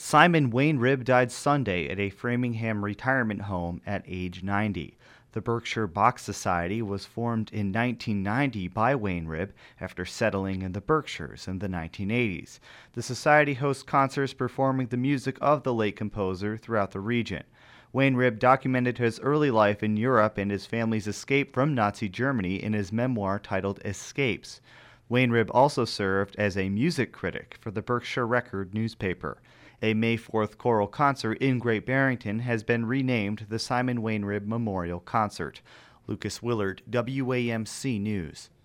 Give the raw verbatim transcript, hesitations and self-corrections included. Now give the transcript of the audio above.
Simon Wainrib died Sunday at a Framingham retirement home at age ninety. The Berkshire Bach Society was formed in nineteen ninety by Wainrib after settling in the Berkshires in the nineteen eighties. The society hosts concerts performing the music of the late composer throughout the region. Wainrib documented his early life in Europe and his family's escape from Nazi Germany in his memoir titled Escapes. Wainrib also served as a music critic for the Berkshire Record newspaper. A May fourth choral concert in Great Barrington has been renamed the Simon Wainrib Memorial Concert. Lucas Willard, W A M C News.